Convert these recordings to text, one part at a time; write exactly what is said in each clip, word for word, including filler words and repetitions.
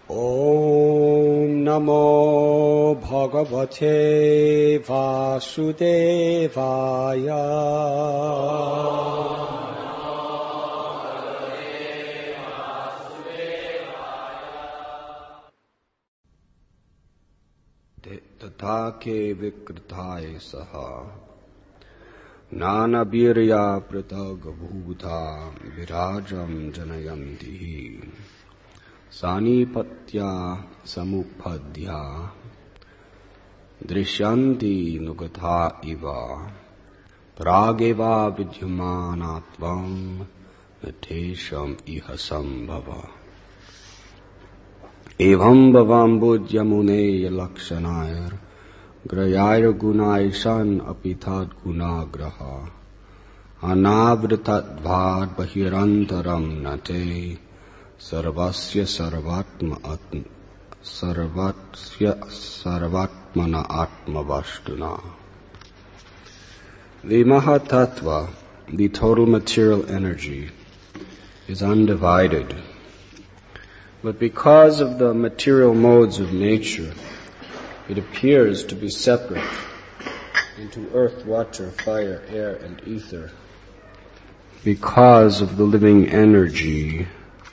Om Namo Bhagavate Vasudevaya. Tatake Vikritaya Saha Nana Birya Pratagabhuta Virajam Janayanti Sanipatya Samupadhya Drishyanti Nugatha Iva Prageva Vidyamanatvam Natesham Ihasam Bhava Evam Bhavam Budhyamune Lakshanayar Grayayar Gunaishan Apithad Gunagraha Anavritat Bhad Bahirantaram Nate Sarvasya Sarvatma Atma Sarvatsya Sarvatmana Atma Vashtuna. The Mahatattva, the total material energy, is undivided. But because of the material modes of nature, it appears to be separate into earth, water, fire, air, and ether. Because of the living energy,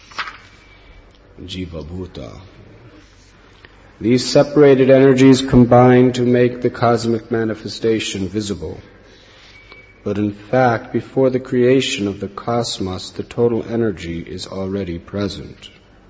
Jiva Bhuta. These separated energies combine to make the cosmic manifestation visible. But in fact, before the creation of the cosmos, the total energy is already present.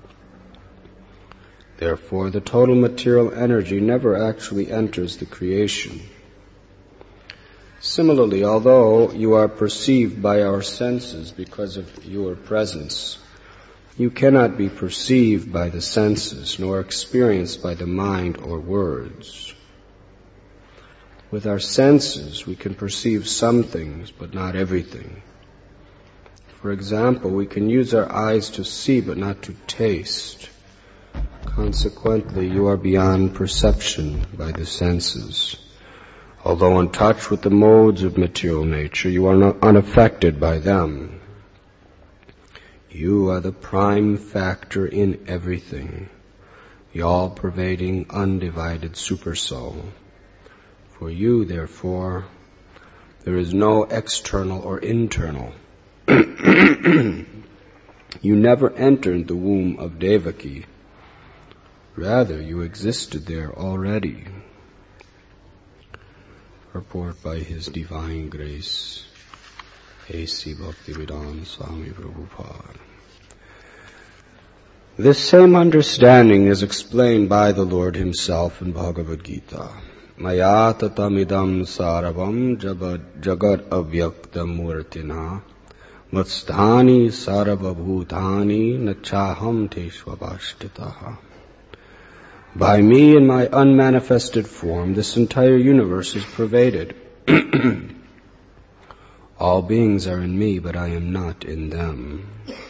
Therefore, the total material energy never actually enters the creation. Similarly, although you are perceived by our senses because of your presence, you cannot be perceived by the senses, nor experienced by the mind or words. With our senses, we can perceive some things, but not everything. For example, we can use our eyes to see, but not to taste. Consequently, you are beyond perception by the senses. Although in touch with the modes of material nature, you are not unaffected by them. You are the prime factor in everything, the all-pervading, undivided Supersoul. For you, therefore, there is no external or internal. You never entered the womb of Devaki. Rather, you existed there already. Purport by His Divine Grace, A C Bhaktivedanta Swami Prabhupada. This same understanding is explained by the Lord Himself in Bhagavad Gita. Maya tatamidam saravam jagat avyaktam murtina matsthani sarvabhutani nachaham teshvavashtitaha. By me in my unmanifested form, this entire universe is pervaded. All beings are in me, but I am not in them.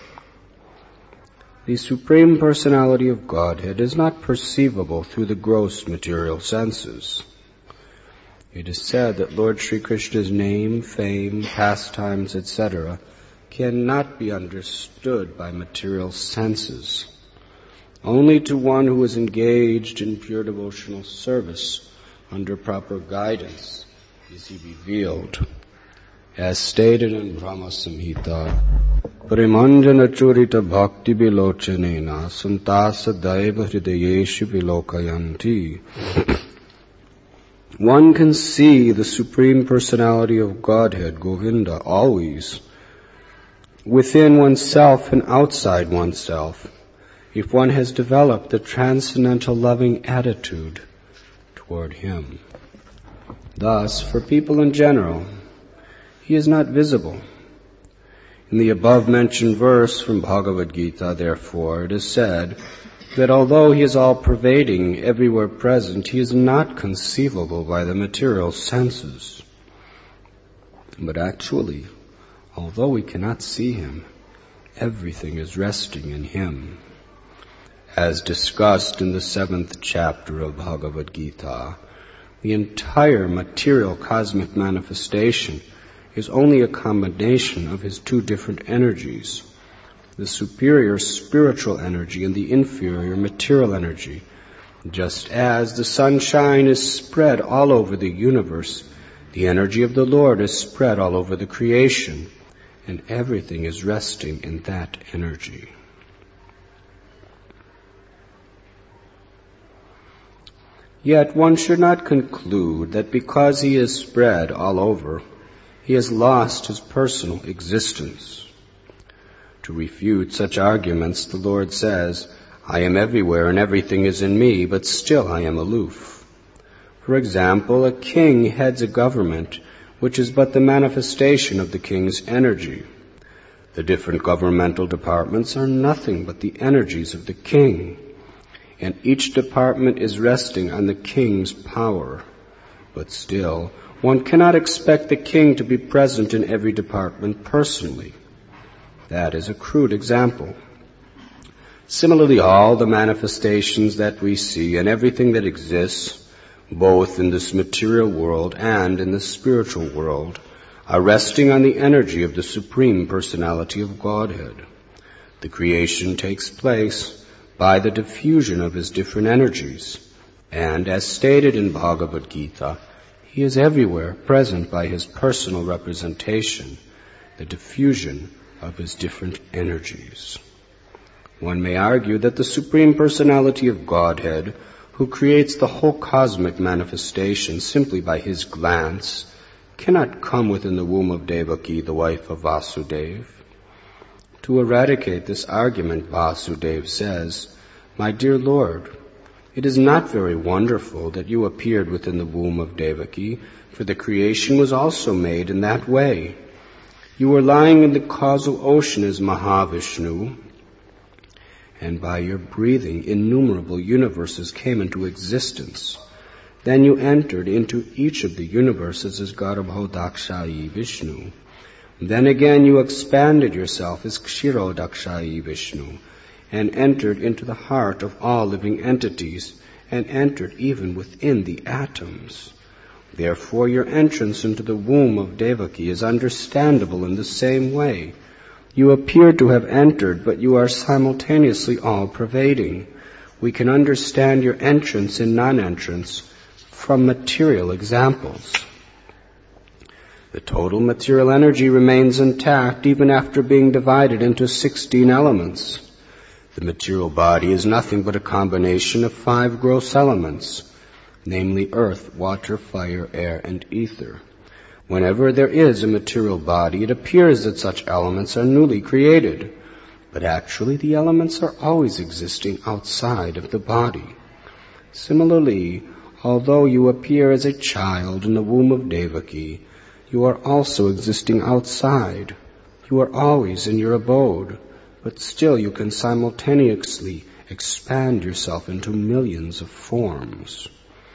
The Supreme Personality of Godhead is not perceivable through the gross material senses. It is said that Lord Sri Krishna's name, fame, pastimes, et cetera cannot be understood by material senses. Only to one who is engaged in pure devotional service under proper guidance is he revealed. As stated in Brahma Samhita, Parimanjana Churita Bhakti Vilochanena Santasa Daiva Hridayeshu Vilokayanti. One can see the Supreme Personality of Godhead, Govinda, always within oneself and outside oneself, if one has developed the transcendental loving attitude toward Him. Thus, for people in general, He is not visible. In the above-mentioned verse from Bhagavad Gita, therefore, it is said that although He is all-pervading, everywhere present, He is not conceivable by the material senses. But actually, although we cannot see Him, everything is resting in Him. As discussed in the seventh chapter of Bhagavad Gita, the entire material cosmic manifestation is only a combination of His two different energies, the superior spiritual energy and the inferior material energy. Just as the sunshine is spread all over the universe, the energy of the Lord is spread all over the creation, and everything is resting in that energy. Yet one should not conclude that because he is spread all over, he has lost his personal existence. To refute such arguments, the Lord says, I am everywhere and everything is in me, but still I am aloof. For example, a king heads a government which is but the manifestation of the king's energy. The different governmental departments are nothing but the energies of the king, and each department is resting on the king's power. But still, one cannot expect the king to be present in every department personally. That is a crude example. Similarly, all the manifestations that we see and everything that exists, both in this material world and in the spiritual world, are resting on the energy of the Supreme Personality of Godhead. The creation takes place by the diffusion of his different energies, and as stated in Bhagavad Gita, he is everywhere present by his personal representation, the diffusion of his different energies. One may argue that the Supreme Personality of Godhead, who creates the whole cosmic manifestation simply by his glance, cannot come within the womb of Devaki, the wife of Vasudeva. To eradicate this argument, Vasudeva says, My dear Lord, it is not very wonderful that you appeared within the womb of Devaki, for the creation was also made in that way. You were lying in the causal ocean as Mahavishnu, and by your breathing innumerable universes came into existence. Then you entered into each of the universes as Garbhodakshayi Vishnu. Then again you expanded yourself as Kshirodakshayi Vishnu, and entered into the heart of all living entities, and entered even within the atoms. Therefore your entrance into the womb of Devaki is understandable in the same way. You appear to have entered, but you are simultaneously all-pervading. We can understand your entrance and non-entrance from material examples. The total material energy remains intact even after being divided into sixteen elements. The material body is nothing but a combination of five gross elements, namely earth, water, fire, air, and ether. Whenever there is a material body, it appears that such elements are newly created, but actually the elements are always existing outside of the body. Similarly, although you appear as a child in the womb of Devaki, you are also existing outside. You are always in your abode, but still you can simultaneously expand yourself into millions of forms.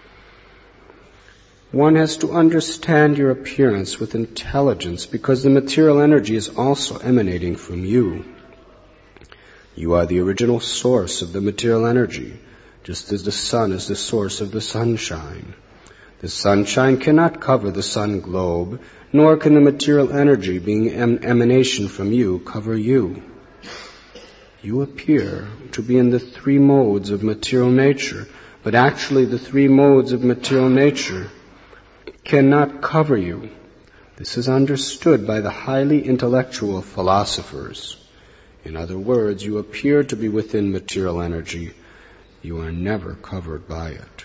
One has to understand your appearance with intelligence because the material energy is also emanating from you. You are the original source of the material energy, just as the sun is the source of the sunshine. The sunshine cannot cover the sun globe, nor can the material energy being an emanation from you cover you. You appear to be in the three modes of material nature, but actually the three modes of material nature cannot cover you. This is understood by the highly intellectual philosophers. In other words, you appear to be within material energy. You are never covered by it.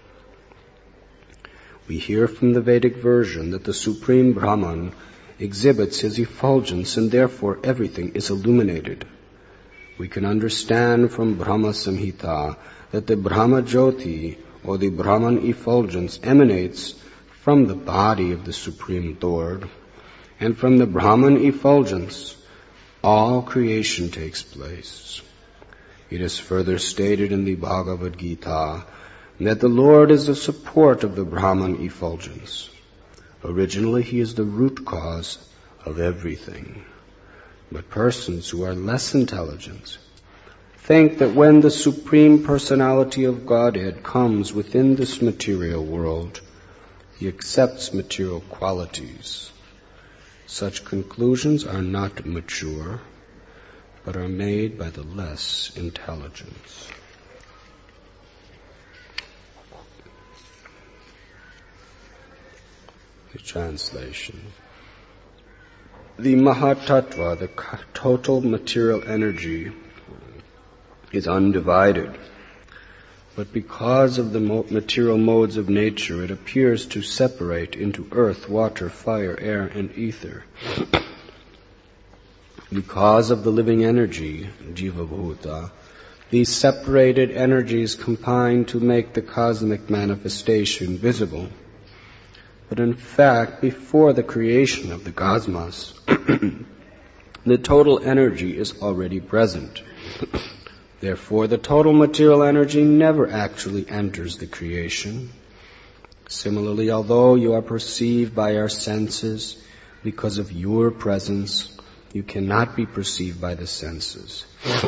We hear from the Vedic version that the Supreme Brahman exhibits his effulgence and therefore everything is illuminated. We can understand from Brahma Samhita that the Brahma Jyoti or the Brahman effulgence emanates from the body of the Supreme Lord, and from the Brahman effulgence all creation takes place. It is further stated in the Bhagavad Gita that the Lord is the support of the Brahman effulgence. Originally, he is the root cause of everything. But persons who are less intelligent think that when the Supreme Personality of Godhead comes within this material world, he accepts material qualities. Such conclusions are not mature. but are made by the less intelligence. The translation. The Mahatattva, the total material energy, is undivided. But because of the material modes of nature, it appears to separate into earth, water, fire, air, and ether. Because of the living energy, Jiva Bhuta, these separated energies combine to make the cosmic manifestation visible. But in fact, before the creation of the cosmos, the total energy is already present. Therefore, the total material energy never actually enters the creation. Similarly, although you are perceived by our senses because of your presence, you cannot be perceived by the senses,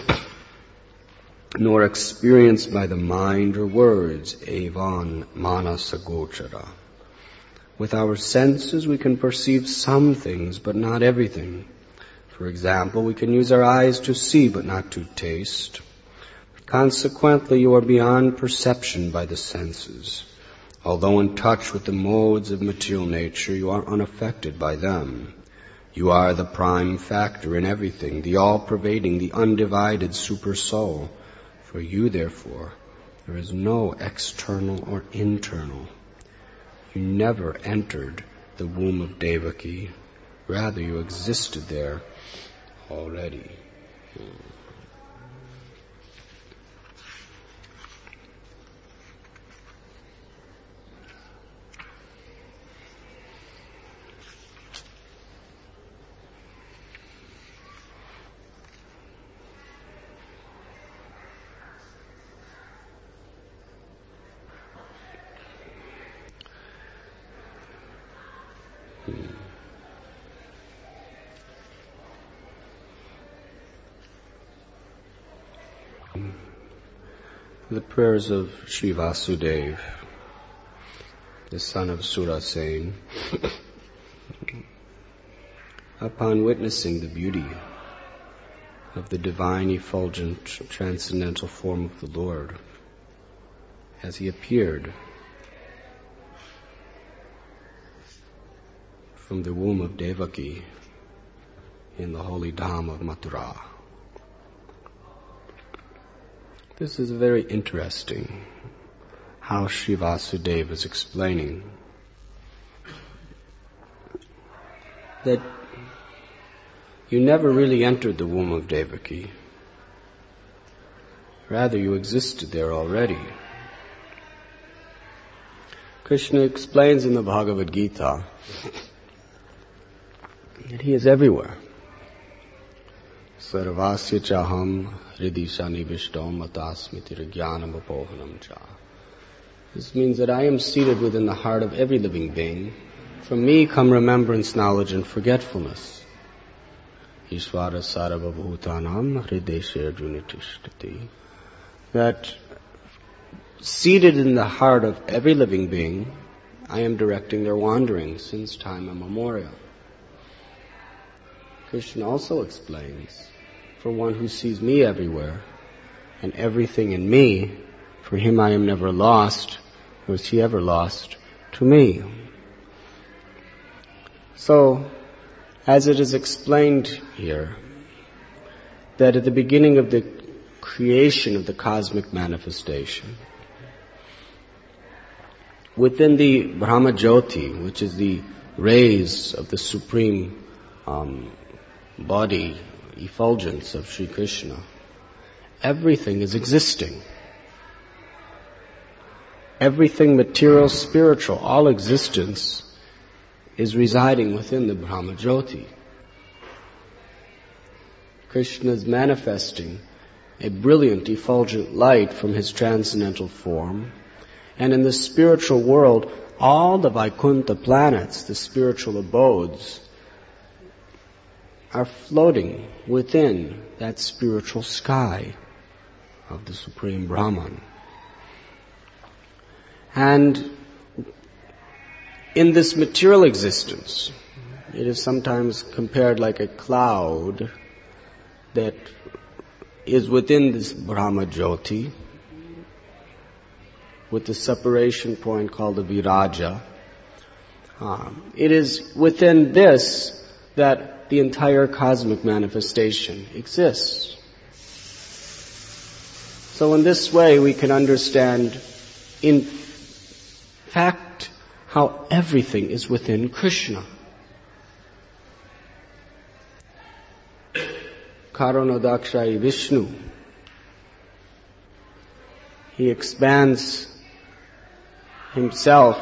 nor experienced by the mind or words, evan manasa gochara. With our senses, we can perceive some things, but not everything. For example, we can use our eyes to see, but not to taste. Consequently, you are beyond perception by the senses. Although in touch with the modes of material nature, you are unaffected by them. You are the prime factor in everything, the all-pervading, the undivided super soul. For you, therefore, there is no external or internal. You never entered the womb of Devaki. Rather, you existed there already. The prayers of Sri Vasudeva, the son of Surasen, upon witnessing the beauty of the divine effulgent transcendental form of the Lord as he appeared from the womb of Devaki in the holy Dham of Mathura. This is very interesting, how Sri Vasudeva is explaining that you never really entered the womb of Devaki. Rather, you existed there already. Krishna explains in the Bhagavad Gita that he is everywhere. Sarvasya chaham hridisha nivishtam atasmiti jnanam apohanam cha. This means that I am seated within the heart of every living being. From me come remembrance, knowledge, and forgetfulness. Ishvara sarva bhutanam hridesha arjunitishtati. That seated in the heart of every living being, I am directing their wanderings since time immemorial. Krishna also explains, for one who sees me everywhere and everything in me, for him I am never lost, nor is he ever lost to me. So, as it is explained here, that at the beginning of the creation of the cosmic manifestation, within the Brahma Jyoti, which is the rays of the supreme um, body, effulgence of Sri Krishna, everything is existing. Everything material, spiritual, all existence is residing within the Brahma Jyoti. Krishna is manifesting a brilliant, effulgent light from his transcendental form, and in the spiritual world, all the Vaikuntha planets, the spiritual abodes, are floating within that spiritual sky of the Supreme Brahman. And in this material existence, it is sometimes compared like a cloud that is within this Brahma Jyoti, with the separation point called the Viraja. Um, it is within this that the entire cosmic manifestation exists. So in this way we can understand, in fact, how everything is within Krishna. Karanodakshai Vishnu. He expands himself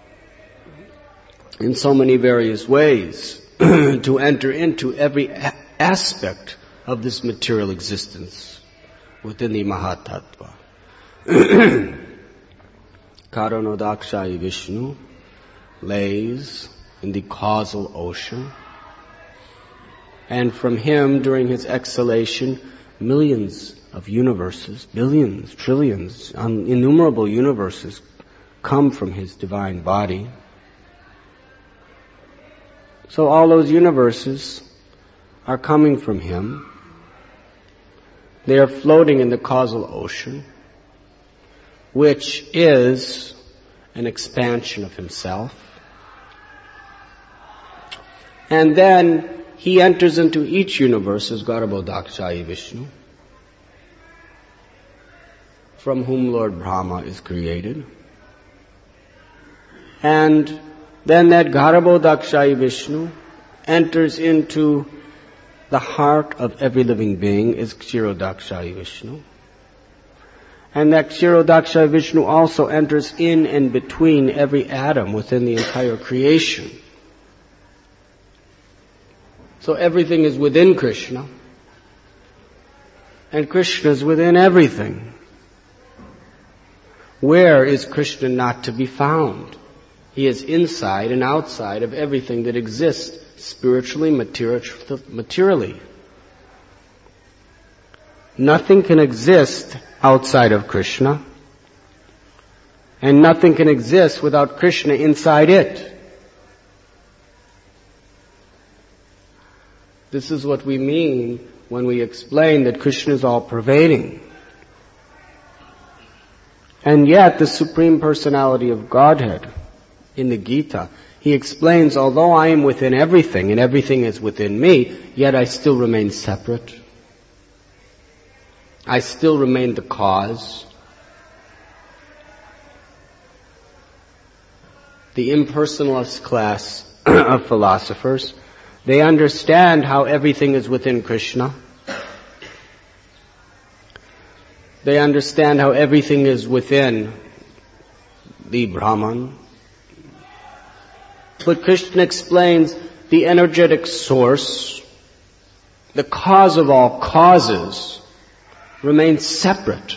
in so many various ways to enter into every a- aspect of this material existence within the Mahatattva. Karanodakshai Vishnu lays in the causal ocean, and from him, during his exhalation, millions of universes, billions, trillions, innumerable universes come from his divine body. So all those universes are coming from him. They are floating in the causal ocean, which is an expansion of himself. And then he enters into each universe as Garbhodakshai Vishnu, from whom Lord Brahma is created. And then that Garbhodakshai Vishnu enters into the heart of every living being as Kshirodakshai Vishnu. And that Kshirodakshai Vishnu also enters in and between every atom within the entire creation. So everything is within Krishna, and Krishna is within everything. Where is Krishna not to be found? He is inside and outside of everything that exists, spiritually, materially. Nothing can exist outside of Krishna, and nothing can exist without Krishna inside it. This is what we mean when we explain that Krishna is all-pervading. And yet, the Supreme Personality of Godhead, in the Gita, he explains, although I am within everything and everything is within me, yet I still remain separate. I still remain the cause. The impersonalist class of philosophers, they understand how everything is within Krishna. They understand how everything is within the Brahman. But Krishna explains the energetic source, the cause of all causes, remains separate.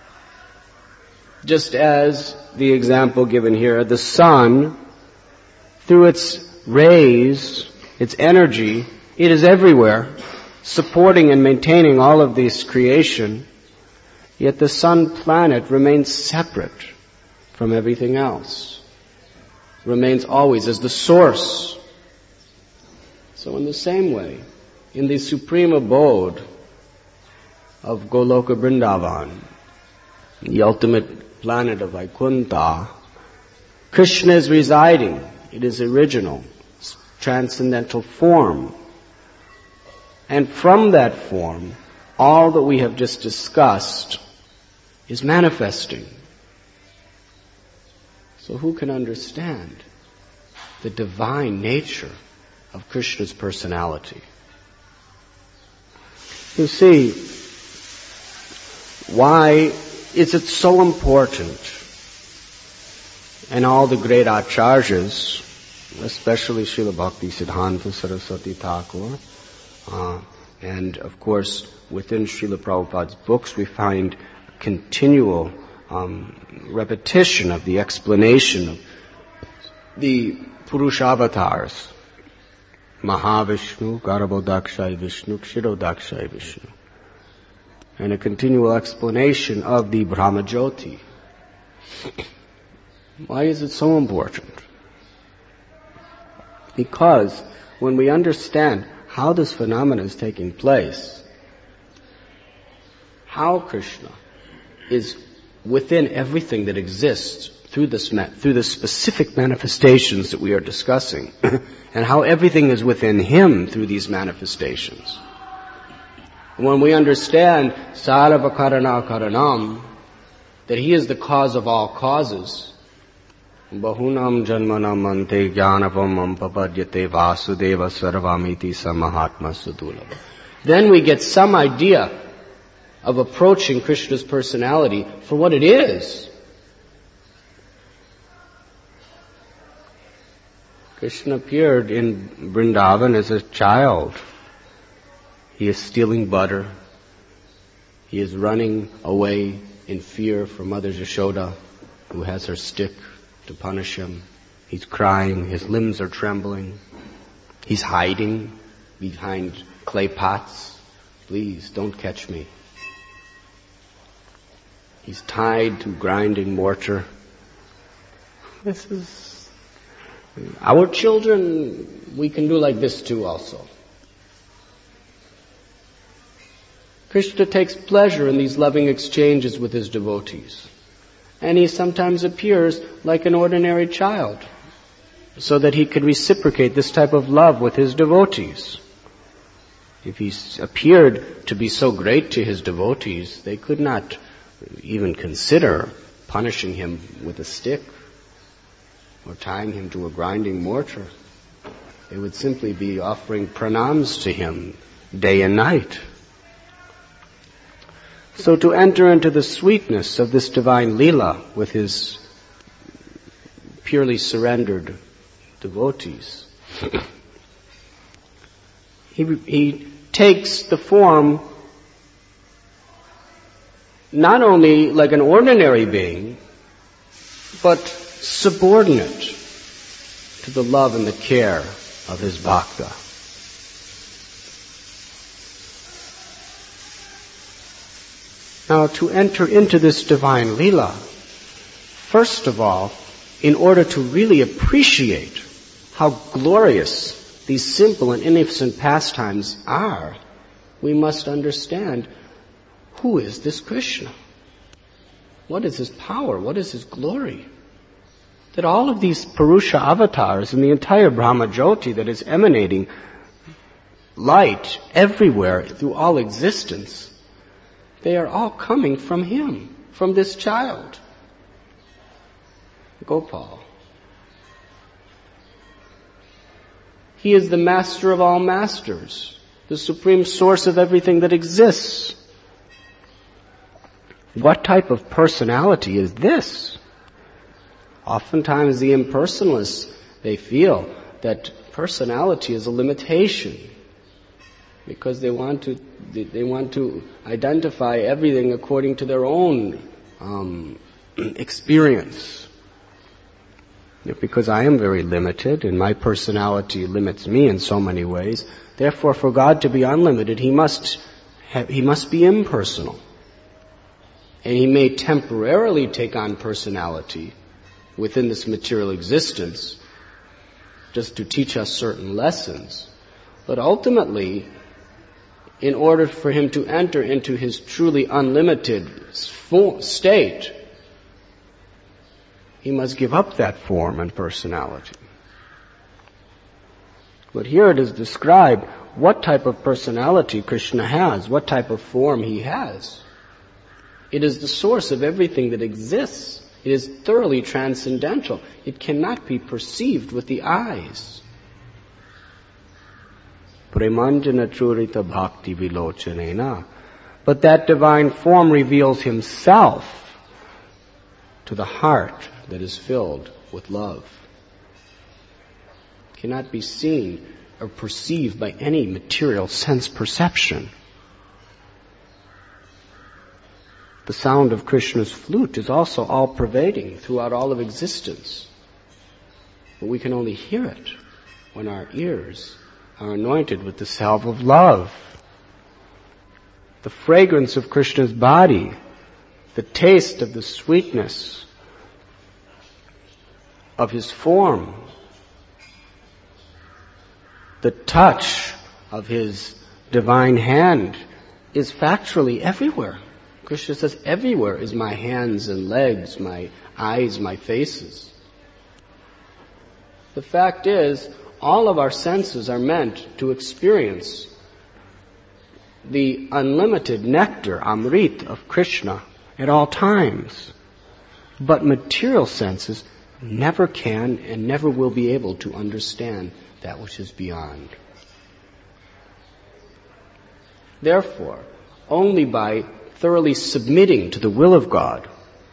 Just as the example given here, the sun, through its rays, its energy, it is everywhere, supporting and maintaining all of this creation, yet the sun planet remains separate from everything else, remains always as the source. So in the same way, in the supreme abode of Goloka Vrindavan, the ultimate planet of Vaikuntha, Krishna is residing. It is original, transcendental form. And from that form, all that we have just discussed is manifesting. So who can understand the divine nature of Krishna's personality? You see, why is it so important? And all the great acharyas, especially Srila Bhakti Siddhanta Saraswati Thakur, uh, and of course within Srila Prabhupada's books we find continual um, repetition of the explanation of the Purusha avatars, Mahavishnu, Garbhodakshai Vishnu, Kshirodakshai Vishnu, and a continual explanation of the Brahma Jyoti. Why is it so important? Because when we understand how this phenomenon is taking place, how Krishna is within everything that exists through this through the specific manifestations that we are discussing, and how everything is within Him through these manifestations. When we understand sarva karana karanam, that He is the cause of all causes, bahunam janmanam ante jnanavam ampapadyate vasudeva sarvamiti samahatma sudulava. Then we get some idea of approaching Krishna's personality for what it is. Krishna appeared in Vrindavan as a child. He is stealing butter. He is running away in fear from Mother Yashoda, who has her stick to punish him. He's crying. His limbs are trembling. He's hiding behind clay pots. Please, don't catch me. He's tied to grinding mortar. This is... Our children, we can do like this too also. Krishna takes pleasure in these loving exchanges with His devotees. And He sometimes appears like an ordinary child, so that He could reciprocate this type of love with His devotees. If He appeared to be so great to His devotees, they could not even consider punishing Him with a stick or tying Him to a grinding mortar. They would simply be offering pranams to Him day and night. So to enter into the sweetness of this divine Leela with His purely surrendered devotees, he, he takes the form not only like an ordinary being, but subordinate to the love and the care of His bhakta. Now, to enter into this divine Leela, first of all, in order to really appreciate how glorious these simple and innocent pastimes are, we must understand, who is this Krishna? What is His power? What is His glory? That all of these Purusha avatars and the entire Brahma Jyoti that is emanating light everywhere through all existence, they are all coming from Him, from this child, Gopal. He is the master of all masters, the supreme source of everything that exists. What type of personality is this? Oftentimes the impersonalists, they feel that personality is a limitation because they want to they want to identify everything according to their own um, experience. Because I am very limited and my personality limits me in so many ways, therefore for God to be unlimited, He must have, He must be impersonal. And He may temporarily take on personality within this material existence just to teach us certain lessons. But ultimately, in order for Him to enter into His truly unlimited state, He must give up that form and personality. But here it is described what type of personality Krishna has, what type of form He has. It is the source of everything that exists. It is thoroughly transcendental. It cannot be perceived with the eyes. Premanjana churita bhakti vilochanena. But that divine form reveals Himself to the heart that is filled with love. It cannot be seen or perceived by any material sense perception. The sound of Krishna's flute is also all-pervading throughout all of existence. But we can only hear it when our ears are anointed with the salve of love. The fragrance of Krishna's body, the taste of the sweetness of His form, the touch of His divine hand is factually everywhere. Krishna says, everywhere is my hands and legs, my eyes, my faces. The fact is, all of our senses are meant to experience the unlimited nectar, Amrit, of Krishna at all times. But material senses never can and never will be able to understand that which is beyond. Therefore, only by thoroughly submitting to the will of God,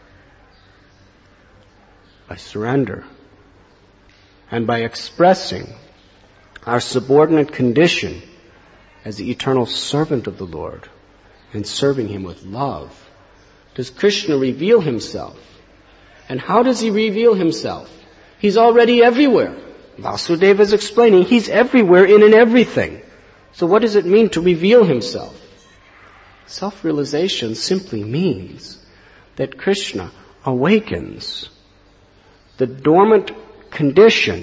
by surrender, and by expressing our subordinate condition as the eternal servant of the Lord and serving Him with love, does Krishna reveal Himself. And how does He reveal Himself? He's already everywhere. Vasudeva is explaining He's everywhere in and everything. So what does it mean to reveal Himself? Self-realization simply means that Krishna awakens the dormant condition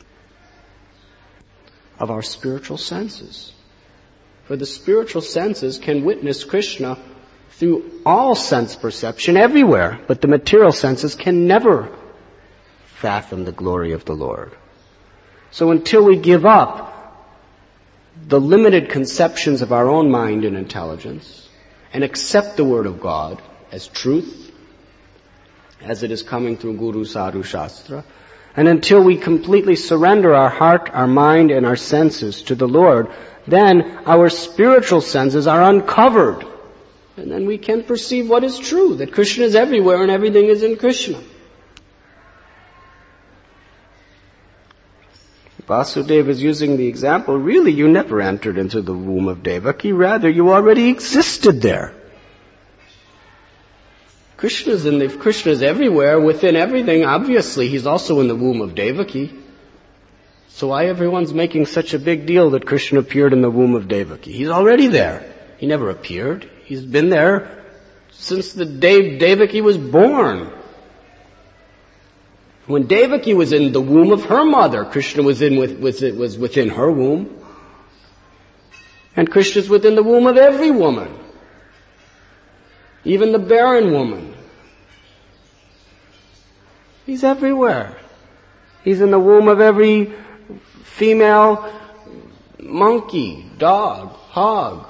of our spiritual senses. For the spiritual senses can witness Krishna through all sense perception everywhere, but the material senses can never fathom the glory of the Lord. So until we give up the limited conceptions of our own mind and intelligence and accept the Word of God as truth, as it is coming through Guru Sadhu Shastra, and until we completely surrender our heart, our mind, and our senses to the Lord, then our spiritual senses are uncovered. And then we can perceive what is true, that Krishna is everywhere and everything is in Krishna. Vasudeva is using the example, really you never entered into the womb of Devaki, rather you already existed there. Krishna's in the, Krishna is everywhere, within everything. Obviously, He's also in the womb of Devaki. So why everyone's making such a big deal that Krishna appeared in the womb of Devaki? He's already there. He never appeared. He's been there since the day Devaki was born. When Devaki was in the womb of her mother, Krishna was in with, was, was within her womb. And Krishna's within the womb of every woman. Even the barren woman. He's everywhere. He's in the womb of every female monkey, dog, hog,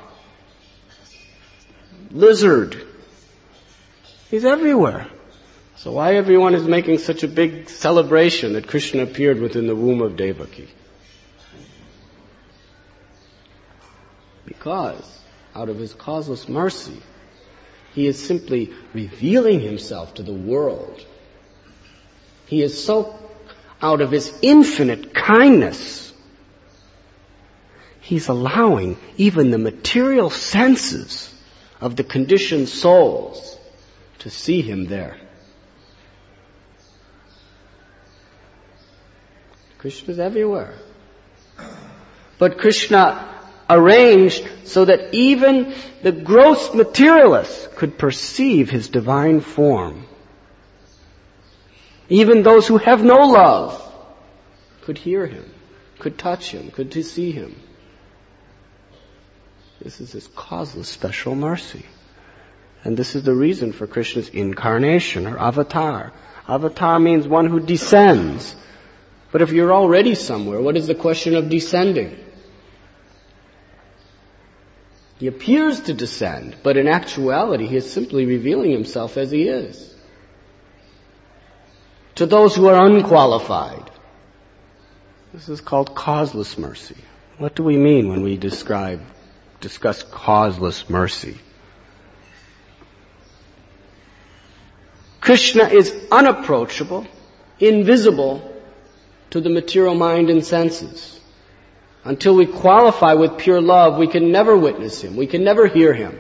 lizard. He's everywhere. So why everyone is making such a big celebration that Krishna appeared within the womb of Devaki? Because out of His causeless mercy, He is simply revealing Himself to the world. He is so, out of His infinite kindness, He's allowing even the material senses of the conditioned souls to see Him there. Krishna is everywhere. But Krishna arranged so that even the gross materialists could perceive His divine form. Even those who have no love could hear Him, could touch Him, could see Him. This is His causeless special mercy. And this is the reason for Krishna's incarnation, or avatar. Avatar means one who descends. But if you're already somewhere, what is the question of descending? He appears to descend, but in actuality He is simply revealing Himself as He is. To those who are unqualified. This is called causeless mercy. What do we mean when we describe, discuss causeless mercy? Krishna is unapproachable, invisible to the material mind and senses. Until we qualify with pure love, we can never witness Him. We can never hear Him.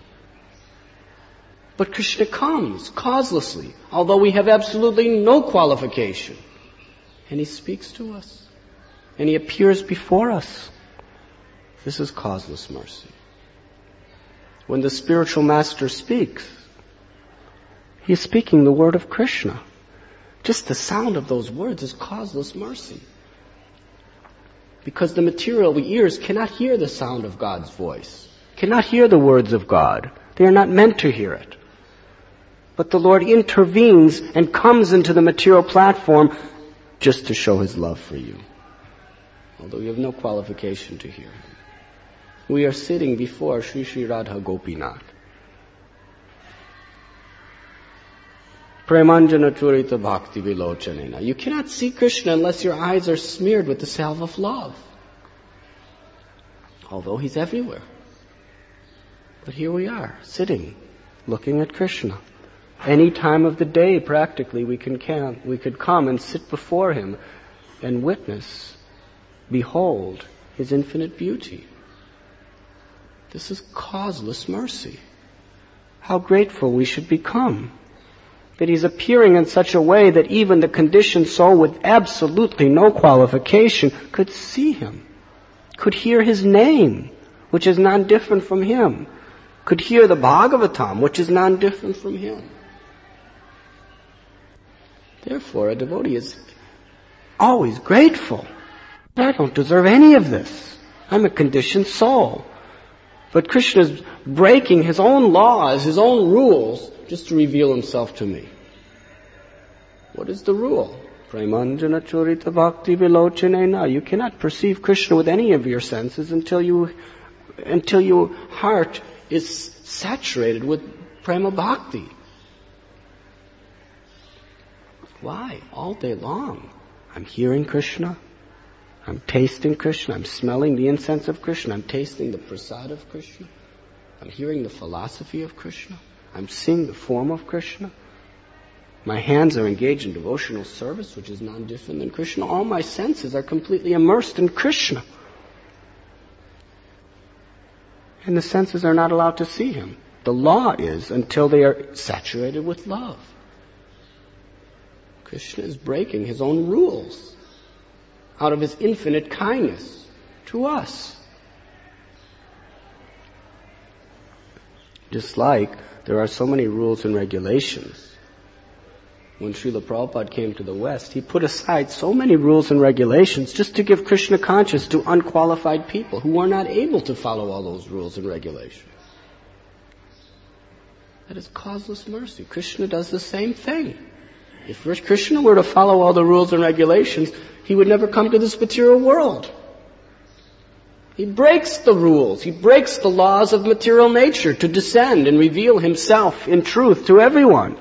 But Krishna comes causelessly, although we have absolutely no qualification. And He speaks to us. And He appears before us. This is causeless mercy. When the spiritual master speaks, he is speaking the word of Krishna. Just the sound of those words is causeless mercy. Because the material ears cannot hear the sound of God's voice, cannot hear the words of God. They are not meant to hear it. But the Lord intervenes and comes into the material platform just to show His love for you. Although you have no qualification to hear Him. We are sitting before Sri Sri Radha Gopinath. Premanjana Churita Bhakti Vilochanena. You cannot see Krishna unless your eyes are smeared with the salve of love. Although He's everywhere. But here we are, sitting, looking at Krishna. Any time of the day, practically, we can, can we could come and sit before Him and witness, behold, His infinite beauty. This is causeless mercy. How grateful we should become that He's appearing in such a way that even the conditioned soul with absolutely no qualification could see Him, could hear His name, which is non-different from Him, could hear the Bhagavatam, which is non-different from Him. Therefore, a devotee is always grateful. I don't deserve any of this. I'm a conditioned soul. But Krishna is breaking His own laws, His own rules, just to reveal Himself to me. What is the rule? Premanjana Churita Bhakti Vilochanena. You cannot perceive Krishna with any of your senses until you, until your heart is saturated with prema bhakti. Why? All day long. I'm hearing Krishna. I'm tasting Krishna. I'm smelling the incense of Krishna. I'm tasting the prasad of Krishna. I'm hearing the philosophy of Krishna. I'm seeing the form of Krishna. My hands are engaged in devotional service, which is non-different than Krishna. All my senses are completely immersed in Krishna. And the senses are not allowed to see Him. The law is until they are saturated with love. Krishna is breaking His own rules out of His infinite kindness to us. Just like there are so many rules and regulations. When Srila Prabhupada came to the West, he put aside so many rules and regulations just to give Krishna consciousness to unqualified people who are not able to follow all those rules and regulations. That is causeless mercy. Krishna does the same thing. If Krishna were to follow all the rules and regulations, He would never come to this material world. He breaks the rules. He breaks the laws of material nature to descend and reveal Himself in truth to everyone.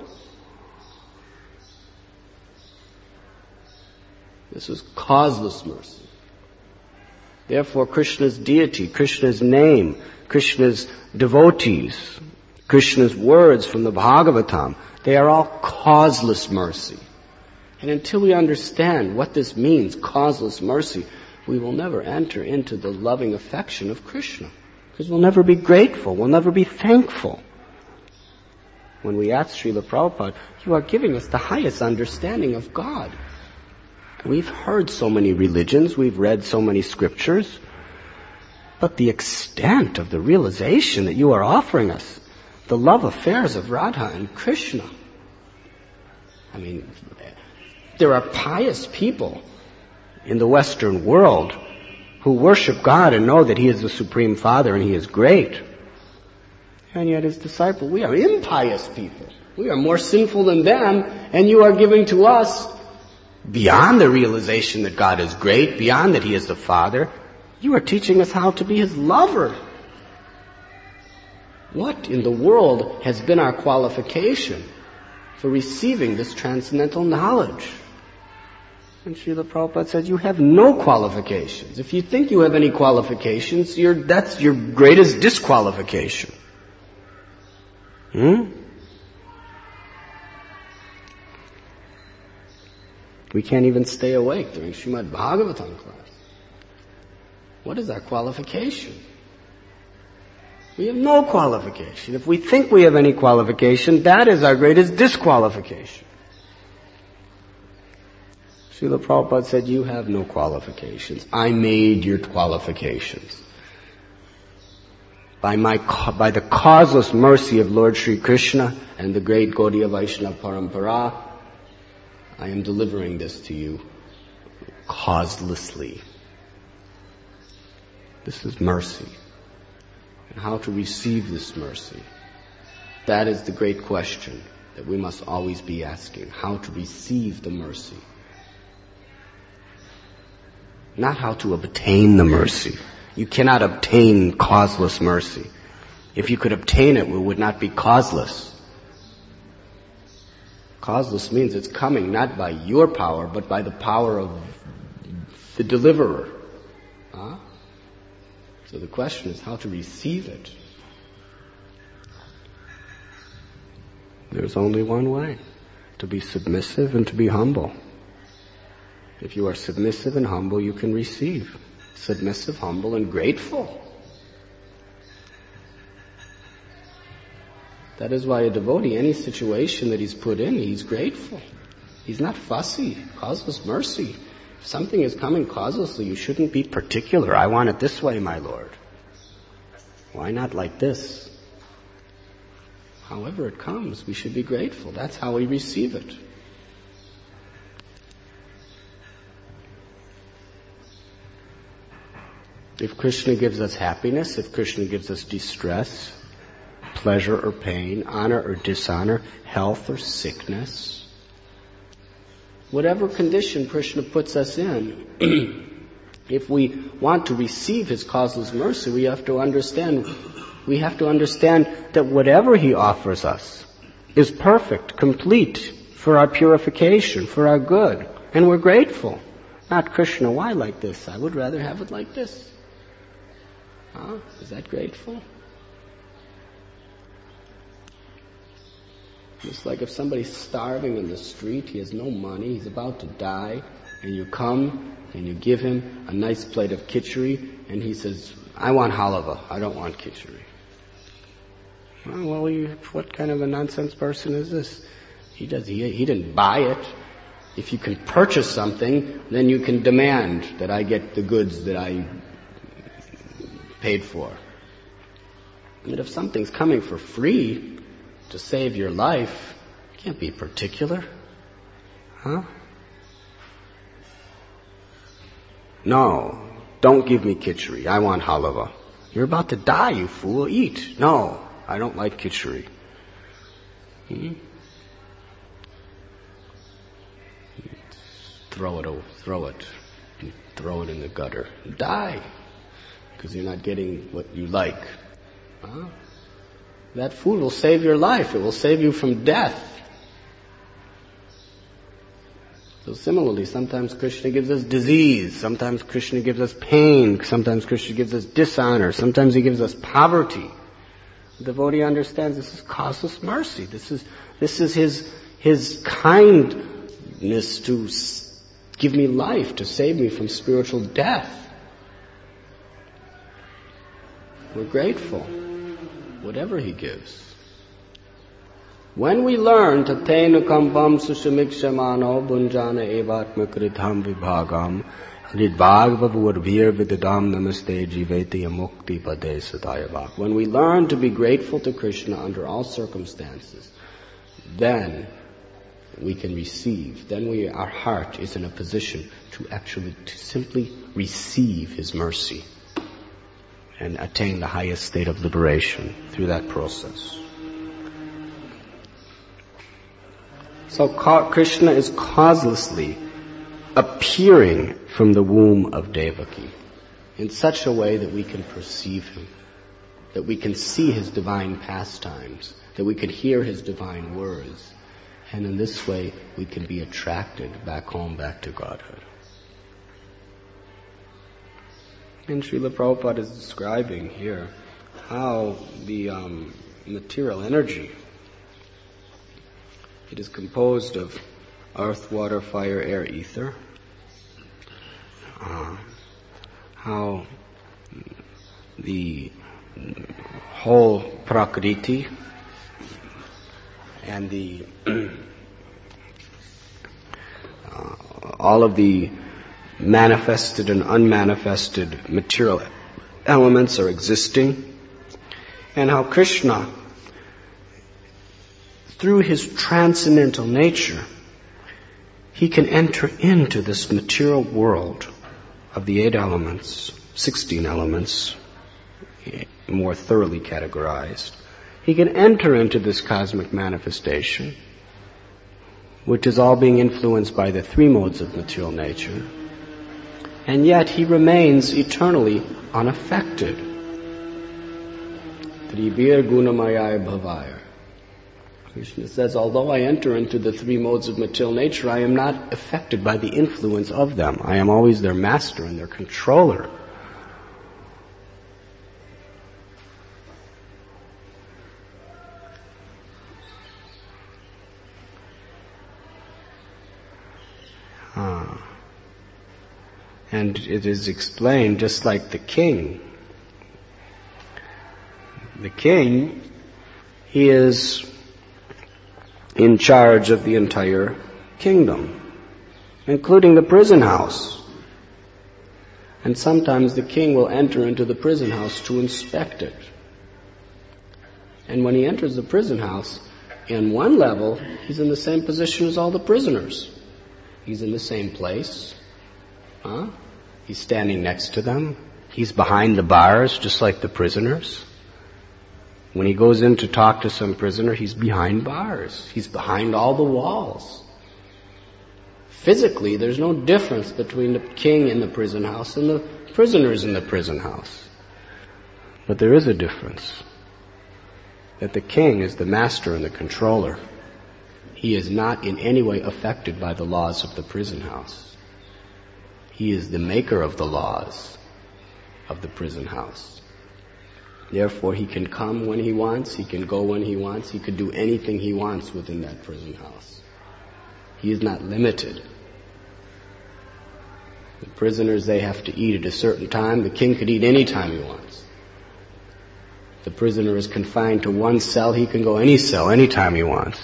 This is causeless mercy. Therefore, Krishna's deity, Krishna's name, Krishna's devotees, Krishna's words from the Bhagavatam, they are all causeless mercy. And until we understand what this means, causeless mercy, we will never enter into the loving affection of Krishna. Because we'll never be grateful, we'll never be thankful. When we ask Srila Prabhupada, you are giving us the highest understanding of God. We've heard so many religions, we've read so many scriptures, but the extent of the realization that you are offering us, the love affairs of Radha and Krishna. I mean, there are pious people in the Western world who worship God and know that He is the Supreme Father and He is great. And yet His disciple, we are impious people. We are more sinful than them, and you are giving to us, beyond the realization that God is great, beyond that He is the Father, you are teaching us how to be His lover. What in the world has been our qualification for receiving this transcendental knowledge? And Srila Prabhupada said, you have no qualifications. If you think you have any qualifications, you're, that's your greatest disqualification. Hmm? We can't even stay awake during Srimad Bhagavatam class. What is our qualification? We have no qualification. If we think we have any qualification, that is our greatest disqualification. Srila Prabhupada said, you have no qualifications. I made your qualifications. By my, by the causeless mercy of Lord Sri Krishna and the great Gaudiya Vaishnava Parampara, I am delivering this to you causelessly. This is mercy. And how to receive this mercy. That is the great question that we must always be asking. How to receive the mercy. Not how to obtain the mercy. You cannot obtain causeless mercy. If you could obtain it, it would not be causeless. Causeless means it's coming not by your power, but by the power of the deliverer. Huh? So the question is how to receive it. There's only one way, to be submissive and to be humble. If you are submissive and humble, you can receive. Submissive, humble, and grateful. That is why a devotee, any situation that he's put in, he's grateful. He's not fussy. Causeless mercy. If something is coming causelessly, you shouldn't be particular. I want it this way, my Lord. Why not like this? However it comes, we should be grateful. That's how we receive it. If Krishna gives us happiness, if Krishna gives us distress, pleasure or pain, honor or dishonor, health or sickness, whatever condition Krishna puts us in, if we want to receive His causeless mercy, we have to understand, we have to understand that whatever He offers us is perfect, complete, for our purification, for our good, and we're grateful. Not Krishna, why like this? I would rather have it like this. Huh? Is that grateful? It's like if somebody's starving in the street, he has no money, he's about to die, and you come and you give him a nice plate of khichdi, and he says, I want halava, I don't want khichdi. Well, well you, what kind of a nonsense person is this? He does. He, he didn't buy it. If you can purchase something, then you can demand that I get the goods that I paid for. And if something's coming for free to save your life, you can't be particular. Huh? No, don't give me khichdi. I want halava. You're about to die, you fool. Eat. No, I don't like khichdi. Hmm? Throw it over, throw it. Throw it in the gutter. Die. Because you're not getting what you like. Huh? That food will save your life. It will save you from death. So similarly, sometimes Krishna gives us disease. Sometimes Krishna gives us pain. Sometimes Krishna gives us dishonor. Sometimes He gives us poverty. The devotee understands this is causeless mercy. This is, this is His, His kindness to give me life, to save me from spiritual death. We're grateful, whatever He gives. When we learn tatena kampam sushamikshemano bunjana evatmakritam vibhagam nidbhagvavurvir vidadam namaste jiveti amukti pade sadayavak. When we learn to be grateful to Krishna under all circumstances, then we can receive. Then we, our heart is in a position to actually, to simply receive His mercy and attain the highest state of liberation through that process. So Krishna is causelessly appearing from the womb of Devaki in such a way that we can perceive Him, that we can see His divine pastimes, that we can hear His divine words, and in this way we can be attracted back home, back to Godhood. And Srila Prabhupada is describing here how the um, material energy, it is composed of earth, water, fire, air, ether. Uh, how the whole Prakriti and the uh, all of the manifested and unmanifested material elements are existing, and how Krishna, through His transcendental nature, He can enter into this material world of the eight elements, sixteen elements, more thoroughly categorized. He can enter into this cosmic manifestation, which is all being influenced by the three modes of material nature, and yet he remains eternally unaffected. Tribir gunamaya bhavaya. Krishna says, although I enter into the three modes of material nature, I am not affected by the influence of them. I am always their master and their controller. Ah. And it is explained just like the king. The king, he is in charge of the entire kingdom, including the prison house. And sometimes the king will enter into the prison house to inspect it. And when he enters the prison house, in one level, he's in the same position as all the prisoners. He's in the same place. Huh? He's standing next to them. He's behind the bars, just like the prisoners. When he goes in to talk to some prisoner, he's behind bars. He's behind all the walls. Physically, there's no difference between the king in the prison house and the prisoners in the prison house. But there is a difference. That the king is the master and the controller. He is not in any way affected by the laws of the prison house. He is the maker of the laws of the prison house. Therefore, he can come when he wants, he can go when he wants, he can do anything he wants within that prison house. He is not limited. The prisoners, they have to eat at a certain time. The king could eat any time he wants. The prisoner is confined to one cell, he can go any cell, any time he wants.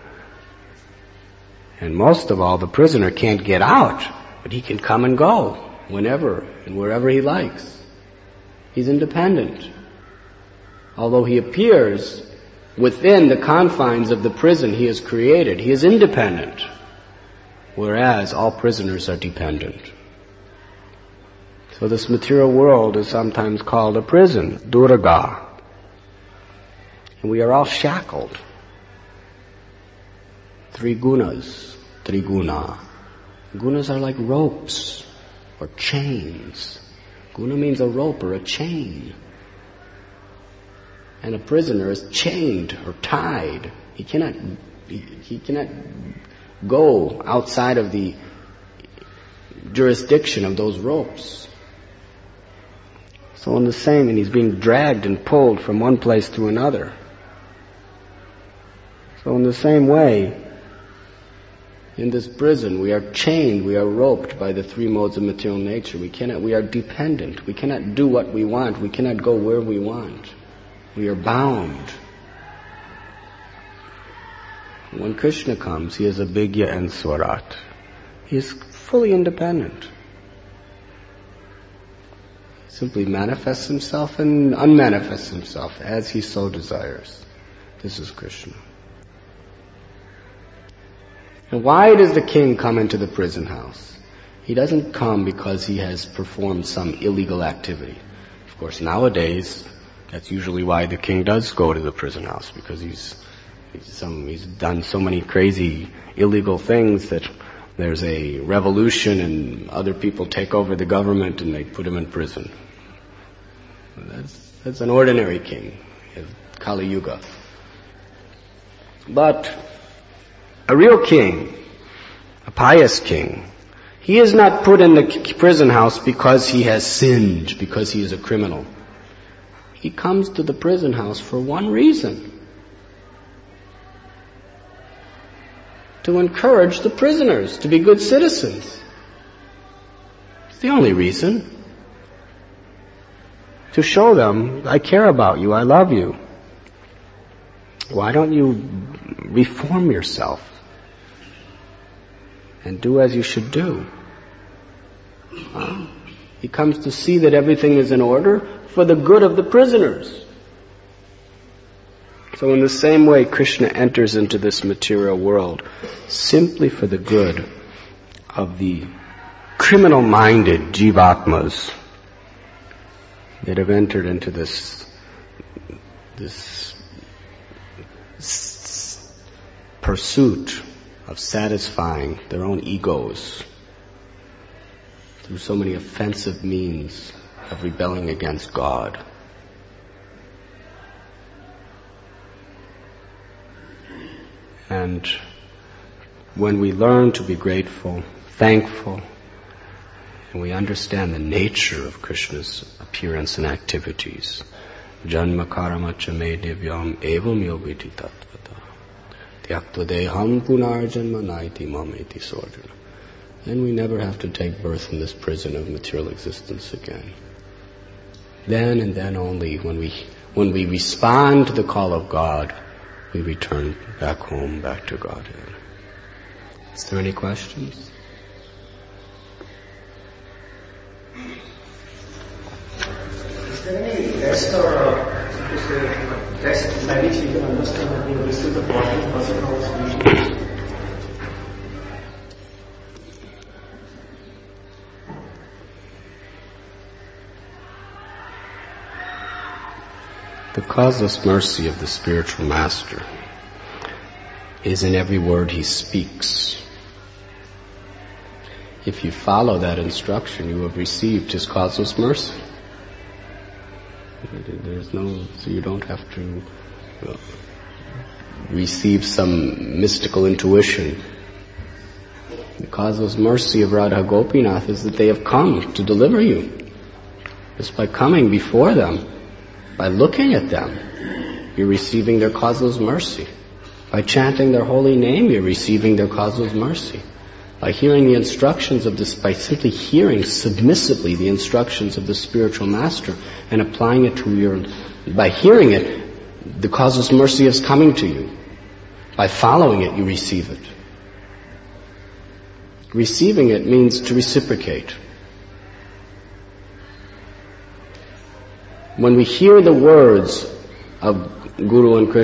And most of all, the prisoner can't get out, but he can come and go whenever and wherever he likes. He's independent. Although he appears within the confines of the prison he has created, he is independent, whereas all prisoners are dependent. So this material world is sometimes called a prison, Durga. And we are all shackled. Three gunas, triguna. Gunas are like ropes or chains. Guna means a rope or a chain. And a prisoner is chained or tied. He cannot, he, he cannot go outside of the jurisdiction of those ropes. So in the same, and he's being dragged and pulled from one place to another. So in the same way, in this prison, we are chained, we are roped by the three modes of material nature. We cannot, we are dependent. We cannot do what we want. We cannot go where we want. We are bound. When Krishna comes, he is Abhigya and Swarat. He is fully independent. He simply manifests himself and unmanifests himself as he so desires. This is Krishna. And why does the king come into the prison house? He doesn't come because he has performed some illegal activity. Of course, nowadays, that's usually why the king does go to the prison house, because he's he's, some, he's done so many crazy illegal things that there's a revolution and other people take over the government and they put him in prison. That's, that's an ordinary king of Kali Yuga. But a real king, a pious king, he is not put in the prison house because he has sinned, because he is a criminal. He comes to the prison house for one reason. To encourage the prisoners to be good citizens. It's the only reason. To show them, I care about you, I love you. Why don't you reform yourself and do as you should do? Huh? He comes to see that everything is in order for the good of the prisoners. So in the same way, Krishna enters into this material world simply for the good of the criminal-minded jivatmas that have entered into this, this pursuit of satisfying their own egos through so many offensive means of rebelling against God. And when we learn to be grateful, thankful, and we understand the nature of Krishna's appearance and activities, Janma karma cha me divyam evam yogiti tattvata tyakta deham punar janma naiti mameti sordana. Then we never have to take birth in this prison of material existence again. Then and then only, when we when we respond to the call of God, we return back home, back to Godhead. Is there any questions? Is there any test or uh, to say, test by which we can understand that you this is the fourteenth person of species? The causeless mercy of the spiritual master is in every word he speaks. If you follow that instruction, you have received his causeless mercy. There's no, so you don't have to uh, receive some mystical intuition. The causeless mercy of Radha Gopinath is that they have come to deliver you. Just by coming before them, by looking at them, you're receiving their causeless mercy. By chanting their holy name, you're receiving their causeless mercy. By hearing the instructions of this, by simply hearing submissively the instructions of the spiritual master and applying it to your, by hearing it, the causeless mercy is coming to you. By following it, you receive it. Receiving it means to reciprocate. When we hear the words of Guru and Krishna,